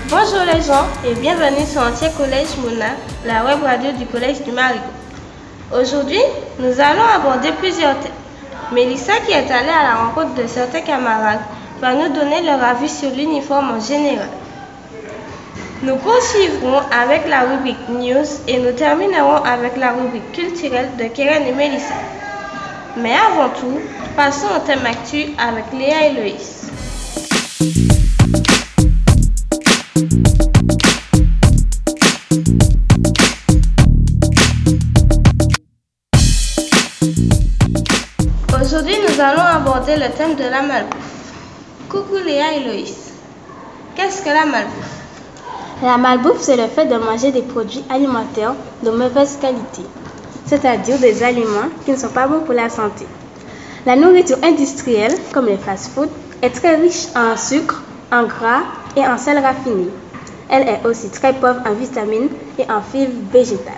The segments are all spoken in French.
Bonjour les gens et bienvenue sur Entier Collège Mona, la web radio du Collège du Marigot. Aujourd'hui, nous allons aborder plusieurs thèmes. Mélissa, qui est allée à la rencontre de certains camarades, va nous donner leur avis sur l'uniforme en général. Nous poursuivrons avec la rubrique News et nous terminerons avec la rubrique culturelle de Keren et Mélissa. Mais avant tout, passons au thème actu avec Léa et Loïs. Aujourd'hui, nous allons aborder le thème de la malbouffe. Coucou Léa et Loïs. Qu'est-ce que la malbouffe? La malbouffe, c'est le fait de manger des produits alimentaires de mauvaise qualité, c'est-à-dire des aliments qui ne sont pas bons pour la santé. La nourriture industrielle, comme les fast-foods, est très riche en sucre, en gras et en sel raffiné. Elle est aussi très pauvre en vitamines et en fibres végétales.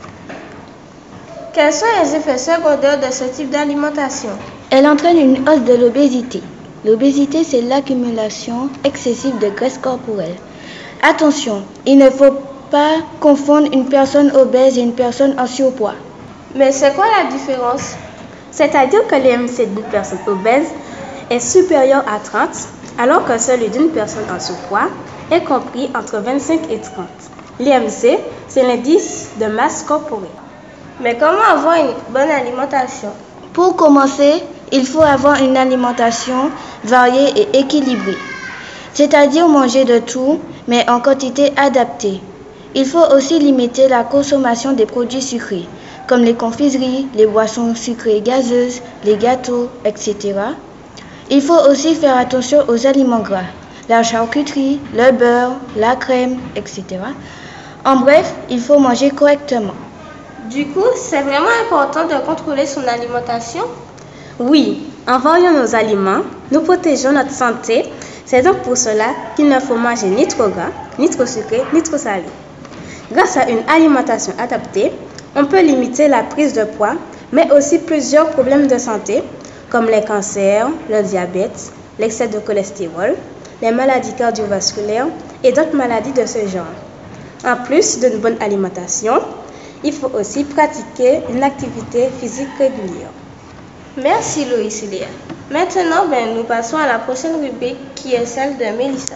Quels sont les effets secondaires de ce type d'alimentation? Elle entraîne une hausse de l'obésité. L'obésité, c'est l'accumulation excessive de graisse corporelle. Attention, il ne faut pas confondre une personne obèse et une personne en surpoids. Mais c'est quoi la différence? C'est-à-dire que l'IMC d'une personne obèse est supérieur à 30, alors que celui d'une personne en surpoids est compris entre 25 et 30. L'IMC, c'est l'indice de masse corporelle. Mais comment avoir une bonne alimentation? Pour commencer, il faut avoir une alimentation variée et équilibrée. C'est-à-dire manger de tout, mais en quantité adaptée. Il faut aussi limiter la consommation des produits sucrés, comme les confiseries, les boissons sucrées gazeuses, les gâteaux, etc. Il faut aussi faire attention aux aliments gras, la charcuterie, le beurre, la crème, etc. En bref, il faut manger correctement. Du coup, c'est vraiment important de contrôler son alimentation? Oui, en variant nos aliments, nous protégeons notre santé. C'est donc pour cela qu'il ne faut manger ni trop gras, ni trop sucré, ni trop salé. Grâce à une alimentation adaptée, on peut limiter la prise de poids, mais aussi plusieurs problèmes de santé, comme les cancers, le diabète, l'excès de cholestérol, les maladies cardiovasculaires et d'autres maladies de ce genre. En plus d'une bonne alimentation, il faut aussi pratiquer une activité physique régulière. Merci Loïs et Léa. Maintenant, nous passons à la prochaine rubrique qui est celle de Mélissa.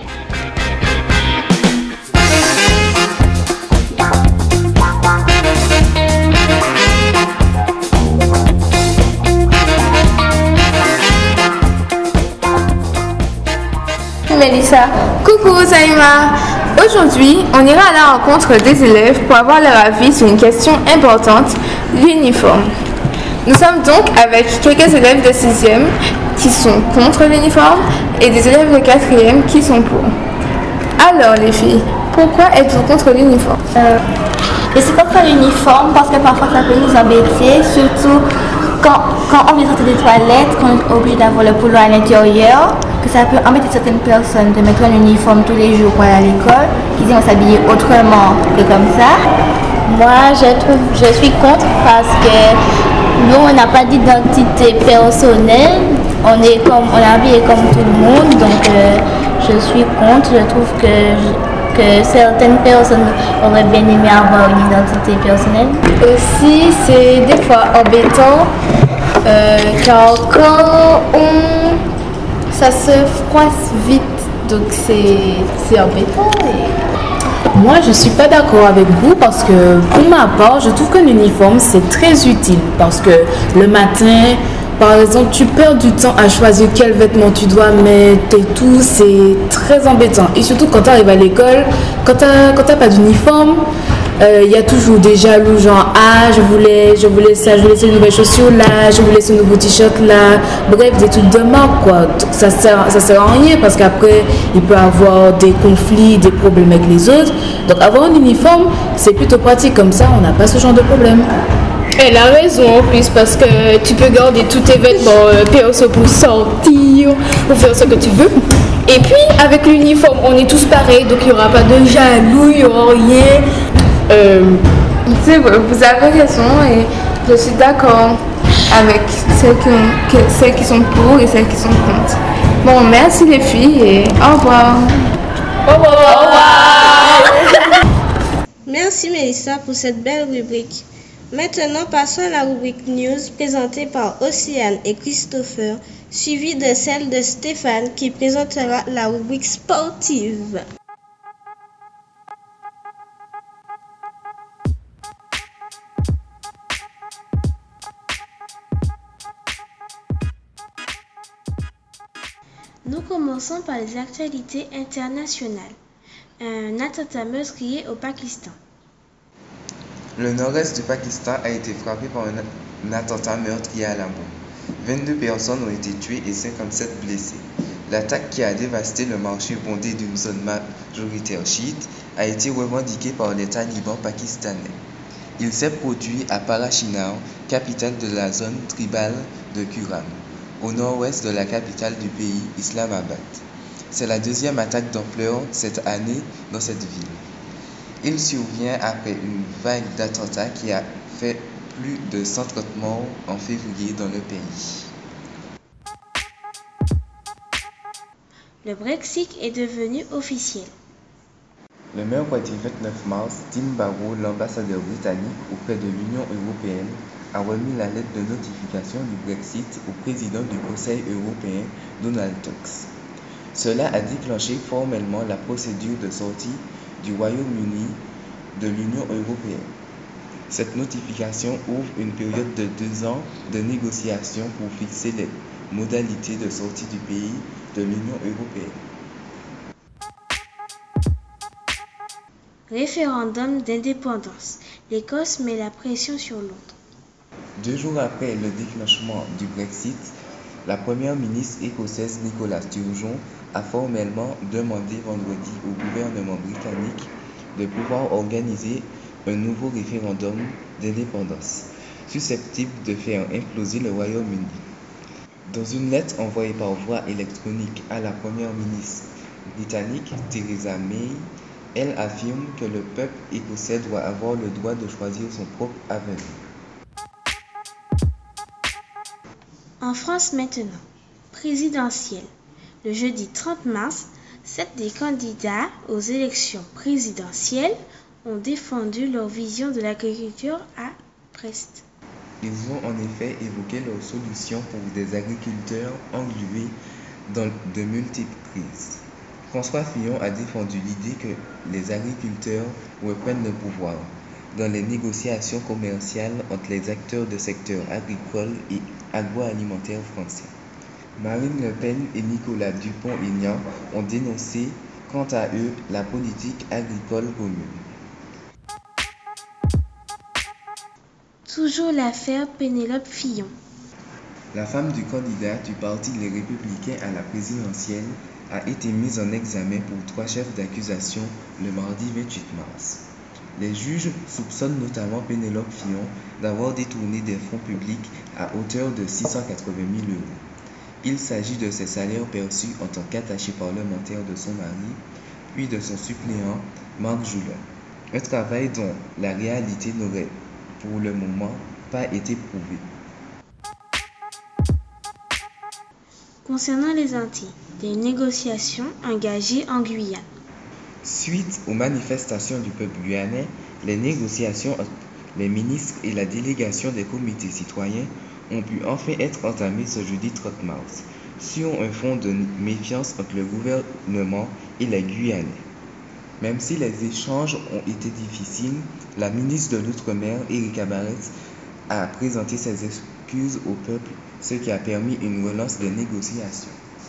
Mélissa. Coucou Saïma. Aujourd'hui, on ira à la rencontre des élèves pour avoir leur avis sur une question importante, l'uniforme. Nous sommes donc avec quelques élèves de 6e qui sont contre l'uniforme et des élèves de 4e qui sont pour. Alors les filles, pourquoi êtes-vous contre l'uniforme? Je suis contre l'uniforme parce que parfois ça peut nous embêter, surtout quand on vient sortir des toilettes, qu'on est obligé d'avoir le polo à l'intérieur, que ça peut embêter certaines personnes de mettre un uniforme tous les jours pour aller à l'école, qui disent s'habiller autrement que comme ça. Moi, je suis contre parce que nous, on n'a pas d'identité personnelle, on est habillé comme tout le monde, donc je suis contre. Je trouve que certaines personnes auraient bien aimé avoir une identité personnelle. Aussi, c'est des fois embêtant car quand ça se froisse vite, donc c'est embêtant. Moi, je ne suis pas d'accord avec vous parce que pour ma part, je trouve que l'uniforme, c'est très utile parce que le matin, par exemple, tu perds du temps à choisir quel vêtement tu dois mettre et tout, c'est très embêtant. Et surtout quand tu arrives à l'école, quand tu n'as pas d'uniforme, il y a toujours des jaloux, genre je voulais ça, je voulais ces nouvelles chaussures là, je voulais ce nouveau t-shirt là, bref, des trucs de marque quoi. Donc, ça sert à rien parce qu'après il peut y avoir des conflits, des problèmes avec les autres. Donc avoir un uniforme, c'est plutôt pratique, comme ça on n'a pas ce genre de problème. Elle a raison en plus parce que tu peux garder tous tes vêtements perso pour sortir ou faire ce que tu veux. Et puis avec l'uniforme, on est tous pareils, donc il n'y aura pas de jaloux, il n'y aura rien. C'est vrai, vous avez raison et je suis d'accord avec celles qui sont pour et celles qui sont contre. Bon, merci les filles et au revoir. Au revoir. Merci Mélissa pour cette belle rubrique. Maintenant, passons à la rubrique News présentée par Océane et Christopher, suivie de celle de Stéphane qui présentera la rubrique sportive. Nous commençons par les actualités internationales. Un attentat meurtrier au Pakistan. Le nord-est du Pakistan a été frappé par un attentat meurtrier à la bombe. 22 personnes ont été tuées et 57 blessées. L'attaque qui a dévasté le marché bondé d'une zone majoritaire chiite a été revendiquée par les talibans pakistanais. Il s'est produit à Parachinar, capitale de la zone tribale de Kuram, au nord-ouest de la capitale du pays, Islamabad. C'est la deuxième attaque d'ampleur cette année dans cette ville. Il survient après une vague d'attentats qui a fait plus de 130 morts en février dans le pays. Le Brexit est devenu officiel. Le mercredi 29 mars, Tim Barrow, l'ambassadeur britannique auprès de l'Union européenne, a remis la lettre de notification du Brexit au président du Conseil européen, Donald Tusk. Cela a déclenché formellement la procédure de sortie du Royaume-Uni de l'Union européenne. Cette notification ouvre une période de 2 ans de négociations pour fixer les modalités de sortie du pays de l'Union européenne. Référendum d'indépendance. L'Écosse met la pression sur Londres. 2 jours après le déclenchement du Brexit, la première ministre écossaise Nicola Sturgeon a formellement demandé vendredi au gouvernement britannique de pouvoir organiser un nouveau référendum d'indépendance, susceptible de faire imploser le Royaume-Uni. Dans une lettre envoyée par voie électronique à la première ministre britannique Theresa May, elle affirme que le peuple écossais doit avoir le droit de choisir son propre avenir. En France maintenant, présidentielle. Le jeudi 30 mars, 7 des candidats aux élections présidentielles ont défendu leur vision de l'agriculture à Brest. Ils ont en effet évoqué leurs solutions pour des agriculteurs englués dans de multiples crises. François Fillon a défendu l'idée que les agriculteurs reprennent le pouvoir dans les négociations commerciales entre les acteurs du secteur agricole et agroalimentaire français. Marine Le Pen et Nicolas Dupont-Aignan ont dénoncé, quant à eux, la politique agricole commune. Toujours l'affaire Pénélope Fillon. La femme du candidat du Parti Les Républicains à la présidentielle a été mise en examen pour 3 chefs d'accusation le mardi 28 mars. Les juges soupçonnent notamment Pénélope Fillon d'avoir détourné des fonds publics à hauteur de 680 000 €. Il s'agit de ses salaires perçus en tant qu'attaché parlementaire de son mari, puis de son suppléant Marc Joulin. Un travail dont la réalité n'aurait pour le moment pas été prouvée. Concernant les Antilles, des négociations engagées en Guyane. Suite aux manifestations du peuple guyanais, les négociations entre les ministres et la délégation des comités citoyens ont pu enfin être entamées ce jeudi 30 mars, sur un fond de méfiance entre le gouvernement et les Guyanais. Même si les échanges ont été difficiles, la ministre de l'Outre-mer, Erika Barrett, a présenté ses excuses au peuple, ce qui a permis une relance des négociations.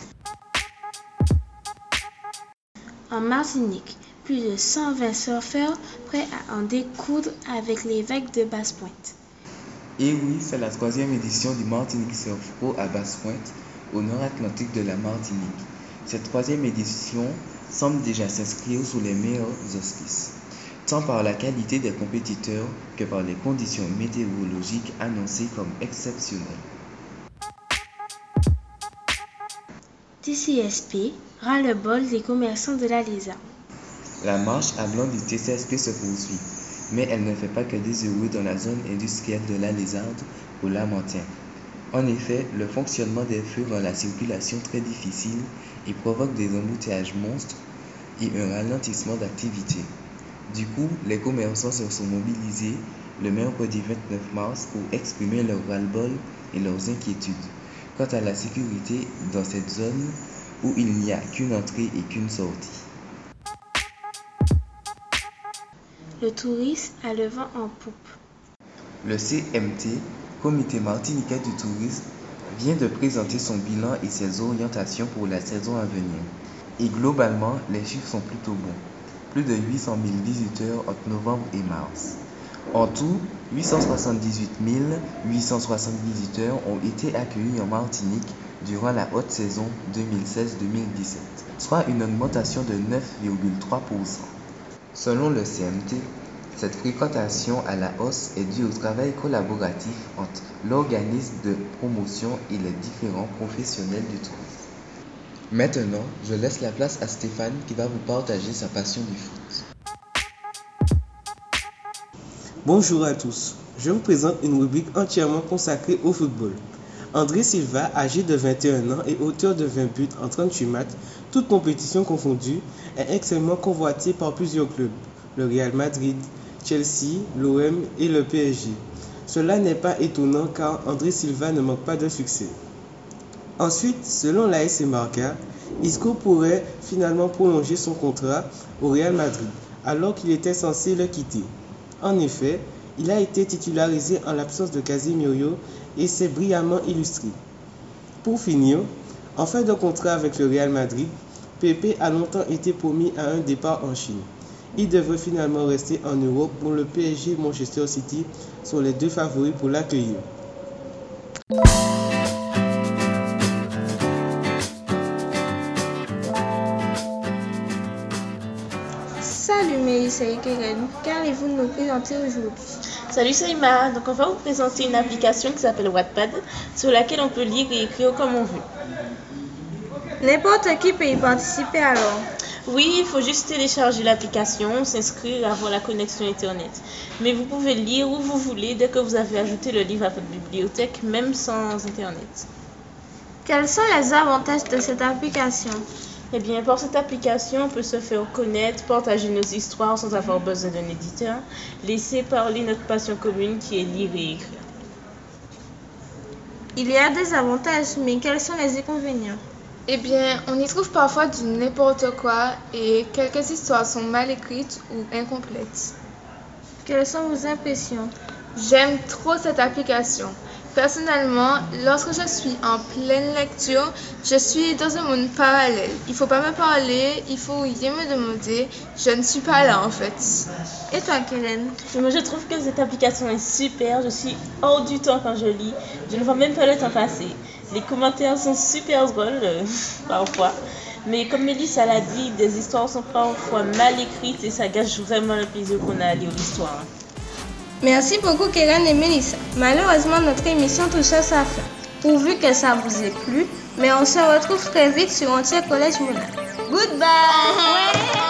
En Martinique, plus de 120 surfeurs prêts à en découdre avec les vagues de Basse-Pointe. Et oui, c'est la 3e édition du Martinique Surf Pro à Basse-Pointe, au nord Atlantique de la Martinique. Cette 3e édition semble déjà s'inscrire sous les meilleurs auspices, tant par la qualité des compétiteurs que par les conditions météorologiques annoncées comme exceptionnelles. TCSP, ras-le-bol des commerçants de la Lézarde. La marche à blanc du TCSP se poursuit, mais elle ne fait pas que des heureux dans la zone industrielle de la Lézarde au Lamentin. En effet, le fonctionnement des feux rend la circulation très difficile et provoque des embouteillages monstres et un ralentissement d'activité. Du coup, les commerçants se sont mobilisés le mercredi 29 mars pour exprimer leur ras-le-bol et leurs inquiétudes quant à la sécurité dans cette zone où il n'y a qu'une entrée et qu'une sortie. Le tourisme a le vent en poupe. Le CMT, Comité martiniquais du tourisme, vient de présenter son bilan et ses orientations pour la saison à venir. Et globalement, les chiffres sont plutôt bons. Plus de 800 000 visiteurs entre novembre et mars. En tout, 878 860 visiteurs ont été accueillis en Martinique durant la haute saison 2016-2017, soit une augmentation de 9,3%. Selon le CMT, cette fréquentation à la hausse est due au travail collaboratif entre l'organisme de promotion et les différents professionnels du tourisme. Maintenant, je laisse la place à Stéphane qui va vous partager sa passion du foot. Bonjour à tous, je vous présente une rubrique entièrement consacrée au football. André Silva, âgé de 21 ans et auteur de 20 buts en 38 matchs, toutes compétitions confondues, est extrêmement convoité par plusieurs clubs, le Real Madrid, Chelsea, l'OM et le PSG. Cela n'est pas étonnant car André Silva ne manque pas de succès. Ensuite, selon l'AS Marca, Isco pourrait finalement prolonger son contrat au Real Madrid alors qu'il était censé le quitter. En effet, il a été titularisé en l'absence de Casemiro et s'est brillamment illustré. Pour finir, en fin de contrat avec le Real Madrid, Pepe a longtemps été promis à un départ en Chine. Il devrait finalement rester en Europe où le PSG et Manchester City sont les deux favoris pour l'accueillir. Salut Mélissa et Keren, qu'allez-vous nous présenter aujourd'hui? Salut Saïma, donc on va vous présenter une application qui s'appelle Wattpad sur laquelle on peut lire et écrire comme on veut. N'importe qui peut y participer alors? Oui, il faut juste télécharger l'application, s'inscrire, avoir la connexion internet. Mais vous pouvez lire où vous voulez dès que vous avez ajouté le livre à votre bibliothèque, même sans internet. Quels sont les avantages de cette application? Eh bien, par cette application, on peut se faire connaître, partager nos histoires sans avoir besoin d'un éditeur, laisser parler notre passion commune qui est lire et écrire. Il y a des avantages, mais quels sont les inconvénients? Eh bien, on y trouve parfois du n'importe quoi et quelques histoires sont mal écrites ou incomplètes. Quelles sont vos impressions? J'aime trop cette application. Personnellement, lorsque je suis en pleine lecture, je suis dans un monde parallèle. Il ne faut pas me parler, il faut rien me demander. Je ne suis pas là en fait. Et toi, Kellen? Moi, je trouve que cette application est super. Je suis hors du temps quand je lis. Je ne vois même pas le temps passer. Les commentaires sont super drôles parfois. Mais comme Mélissa l'a dit, des histoires sont parfois mal écrites et ça gâche vraiment le plaisir qu'on a à lire l'histoire. Merci beaucoup Keren et Mélissa. Malheureusement, notre émission touche à sa fin. Pourvu que ça vous ait plu, mais on se retrouve très vite sur Entier Collège Mouna. Goodbye!